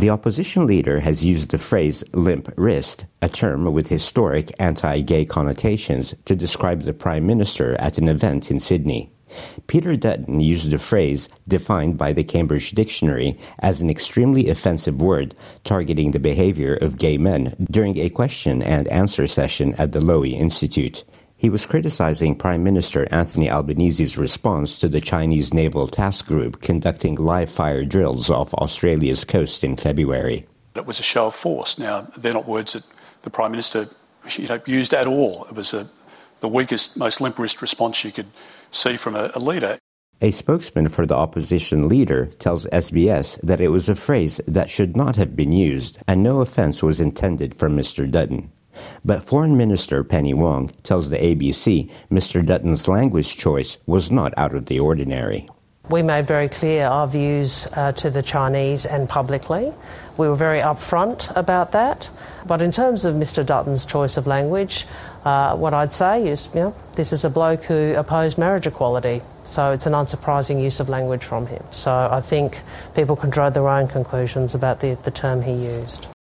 The opposition leader has used the phrase limp wrist, a term with historic anti-gay connotations, to describe the Prime Minister at an event in Sydney. Peter Dutton used the phrase, defined by the Cambridge Dictionary, as an extremely offensive word targeting the behavior of gay men during a question and answer session at the Lowy Institute. He was criticizing Prime Minister Anthony Albanese's response to the Chinese Naval Task Group conducting live-fire drills off Australia's coast in February. It was a show of force. Now, they're not words that the Prime Minister used at all. It was the weakest, most limp-wrist response you could see from a leader. A spokesman for the opposition leader tells SBS that it was a phrase that should not have been used and no offence was intended from Mr. Dutton. But Foreign Minister Penny Wong tells the ABC Mr. Dutton's language choice was not out of the ordinary. We made very clear our views to the Chinese and publicly. We were very upfront about that. But in terms of Mr. Dutton's choice of language, what I'd say is, this is a bloke who opposed marriage equality. So it's an unsurprising use of language from him. So I think people can draw their own conclusions about the term he used.